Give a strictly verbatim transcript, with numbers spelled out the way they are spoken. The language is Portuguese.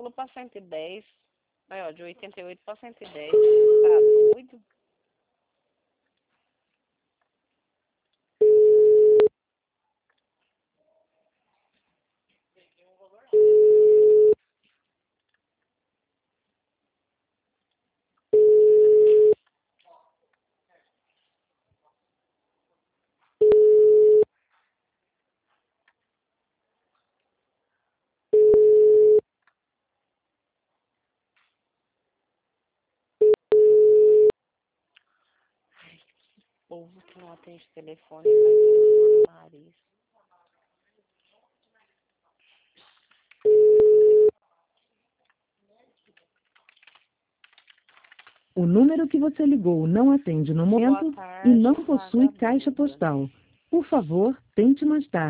pula pra cento e dez. Aí, ó, de oitenta e oito pra cento e dez. Tá doido? O povo que não atende telefone vai ter nariz. O número que você ligou não atende no Boa momento e tarde, não possui caixa vagabunda. postal. Por favor, tente mais tarde.